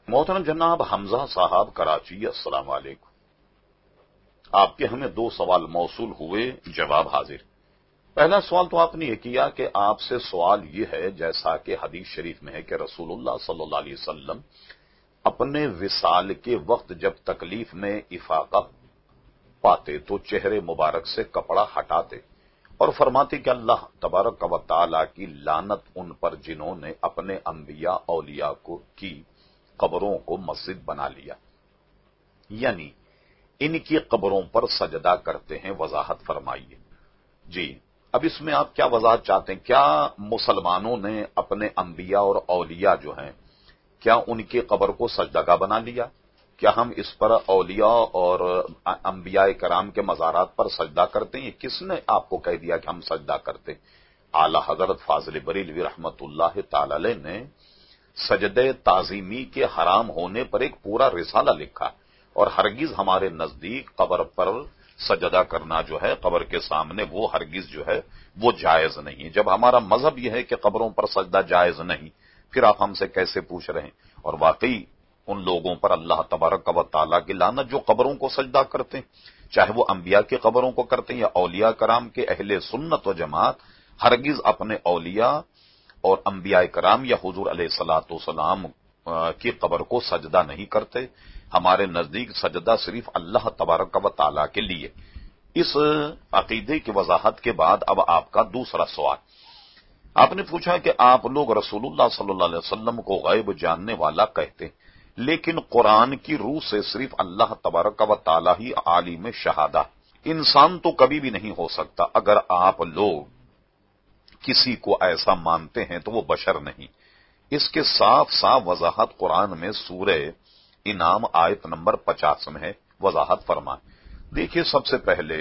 محترم جناب حمزہ صاحب کراچی، السلام علیکم۔ آپ کے ہمیں 2 سوال موصول ہوئے، جواب حاضر۔ پہلا سوال تو آپ نے یہ کیا کہ آپ سے سوال یہ ہے، جیسا کہ حدیث شریف میں ہے کہ رسول اللہ صلی اللہ علیہ وسلم اپنے وصال کے وقت جب تکلیف میں افاقہ پاتے تو چہرے مبارک سے کپڑا ہٹاتے اور فرماتے کہ اللہ تبارک و تعالی کی لعنت ان پر جنہوں نے اپنے انبیاء اولیاء کی قبروں کو مسجد بنا لیا، یعنی ان کی قبروں پر سجدہ کرتے ہیں، وضاحت فرمائیے۔ جی، اب اس میں آپ کیا وضاحت چاہتے ہیں؟ کیا مسلمانوں نے اپنے انبیاء اور اولیاء جو ہیں، کیا ان کی قبر کو سجدگاہ بنا لیا؟ کیا ہم اس پر اولیاء اور انبیاء کرام کے مزارات پر سجدہ کرتے ہیں؟ کس نے آپ کو کہہ دیا کہ ہم سجدہ کرتے؟ اعلی حضرت فاضل بریلوی رحمت اللہ تعالی علیہ نے سجدہ تعظیمی کے حرام ہونے پر ایک پورا رسالہ لکھا، اور ہرگز ہمارے نزدیک قبر پر سجدہ کرنا جو ہے، قبر کے سامنے، وہ ہرگز جو ہے وہ جائز نہیں۔ جب ہمارا مذہب یہ ہے کہ قبروں پر سجدہ جائز نہیں، پھر آپ ہم سے کیسے پوچھ رہے ہیں؟ اور واقعی ان لوگوں پر اللہ تبارک و تعالیٰ کی لعنت جو قبروں کو سجدہ کرتے ہیں، چاہے وہ انبیاء کی قبروں کو کرتے ہیں یا اولیاء کرام کے، اہل سنت و جماعت ہرگز اپنے اولیاء اور انبیاء کرام یا حضور علیہ الصلوۃ والسلام کی قبر کو سجدہ نہیں کرتے۔ ہمارے نزدیک سجدہ صرف اللہ تبارک و تعالیٰ کے لیے۔ اس عقیدے کی وضاحت کے بعد اب آپ کا دوسرا سوال، آپ نے پوچھا کہ آپ لوگ رسول اللہ صلی اللہ علیہ وسلم کو غیب جاننے والا کہتے، لیکن قرآن کی روح سے صرف اللہ تبارک و تعالیٰ ہی عالم شہادہ، انسان تو کبھی بھی نہیں ہو سکتا۔ اگر آپ لوگ کسی کو ایسا مانتے ہیں تو وہ بشر نہیں۔ اس کے صاف صاف وضاحت قرآن میں سورہ انعام آیت نمبر 50 میں ہے، وضاحت فرمائیں۔ دیکھیے، سب سے پہلے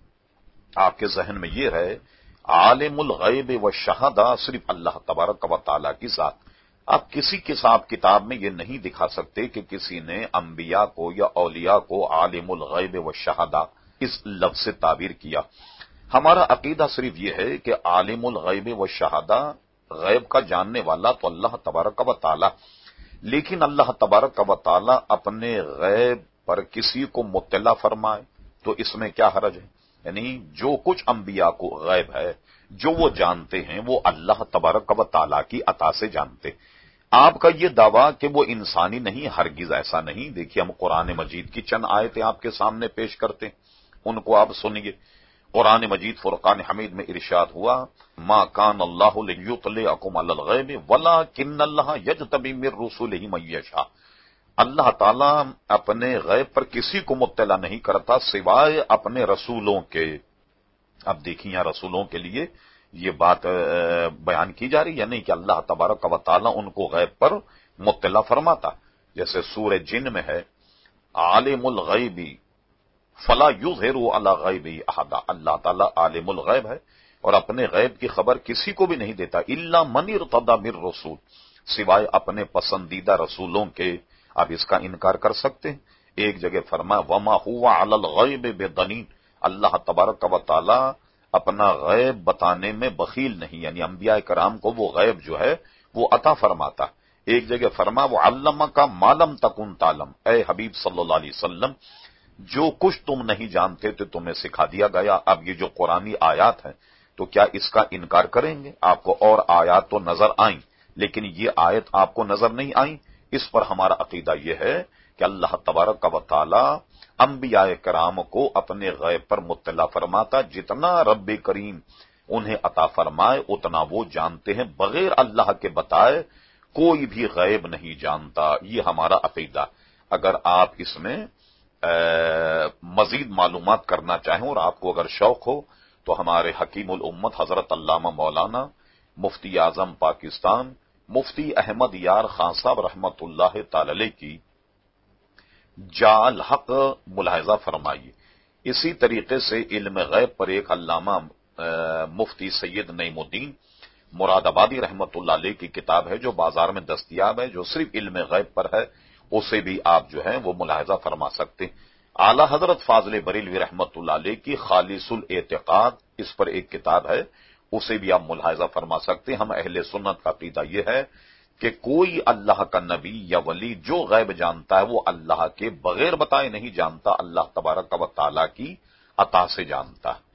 آپ کے ذہن میں یہ ہے، عالم الغیب والشہادہ صرف اللہ تبارک و تعالیٰ کی ذات۔ آپ کسی کتاب میں یہ نہیں دکھا سکتے کہ کسی نے انبیاء کو یا اولیاء کو عالم الغیب والشہادہ اس لفظ سے تعبیر کیا۔ ہمارا عقیدہ صرف یہ ہے کہ عالم الغیب والشہادہ، غیب کا جاننے والا تو اللہ تبارک و تعالیٰ، لیکن اللہ تبارک و تعالیٰ اپنے غیب پر کسی کو مطلع فرمائے تو اس میں کیا حرج ہے؟ یعنی جو کچھ انبیاء کو غیب ہے، جو وہ جانتے ہیں، وہ اللہ تبارک و تعالیٰ کی عطا سے جانتے۔ آپ کا یہ دعویٰ کہ وہ انسانی نہیں، ہرگز ایسا نہیں۔ دیکھیے، ہم قرآن مجید کی چند آیتیں آپ کے سامنے پیش کرتے ہیں، ان کو آپ سنیے۔ قرآن مجید فرقان حمید میں ارشاد ہوا، ما کان اللہ لیطلعکم علی الغیب ولکن اللہ یجتبی من رسلہ من یشاء۔ اللہ تعالیٰ اپنے غیب پر کسی کو مطلع نہیں کرتا سوائے اپنے رسولوں کے۔ اب دیکھیں، یہاں رسولوں کے لیے یہ بات بیان کی جا رہی ہے، نہیں کہ اللہ تبارک و تعالیٰ ان کو غیب پر مطلع فرماتا۔ جیسے سورہ جن میں ہے، عالم الغیب فلا یظہر علی غیبہ احدا، اللہ تعالیٰ عالم الغیب ہے اور اپنے غیب کی خبر کسی کو بھی نہیں دیتا، الا من ارتضی من رسول، سوائے اپنے پسندیدہ رسولوں کے۔ آپ اس کا انکار کر سکتے ہیں؟ ایک جگہ فرمایا، وما هو علی الغیب بضنین، اللہ تبارک و تعالیٰ اپنا غیب بتانے میں بخیل نہیں، یعنی انبیاء کرام کو وہ غیب جو ہے وہ عطا فرماتا۔ ایک جگہ فرمایا، وعلمک ما لم تکن تعلم، اے حبیب صلی اللہ علیہ وسلم، جو کچھ تم نہیں جانتے تو تمہیں سکھا دیا گیا۔ اب یہ جو قرآنی آیات ہیں تو کیا اس کا انکار کریں گے؟ آپ کو اور آیات تو نظر آئیں، لیکن یہ آیت آپ کو نظر نہیں آئیں۔ اس پر ہمارا عقیدہ یہ ہے کہ اللہ تبارک و تعالی انبیاء کرام کو اپنے غیب پر مطلع فرماتا، جتنا رب کریم انہیں عطا فرمائے اتنا وہ جانتے ہیں، بغیر اللہ کے بتائے کوئی بھی غیب نہیں جانتا۔ یہ ہمارا عقیدہ۔ اگر آپ اس میں مزید معلومات کرنا چاہیں اور آپ کو اگر شوق ہو تو ہمارے حکیم الامت حضرت علامہ مولانا مفتی اعظم پاکستان مفتی احمد یار خان صاحب رحمت اللہ تعالی علیہ کی جا الحق ملاحظہ فرمائیے۔ اسی طریقے سے علم غیب پر ایک علامہ مفتی سید نعیم الدین مراد آبادی رحمت اللہ علیہ کی کتاب ہے جو بازار میں دستیاب ہے، جو صرف علم غیب پر ہے، اسے بھی آپ جو ہے وہ ملاحظہ فرما سکتے ہیں۔ اعلی حضرت فاضل بریلوی رحمت اللہ علیہ کی خالص الاعتقاد، اس پر ایک کتاب ہے، اسے بھی آپ ملاحظہ فرما سکتے ہیں۔ ہم اہل سنت کا عقیدہ یہ ہے کہ کوئی اللہ کا نبی یا ولی جو غیب جانتا ہے وہ اللہ کے بغیر بتائے نہیں جانتا، اللہ تبارک و تعالی کی عطا سے جانتا ہے۔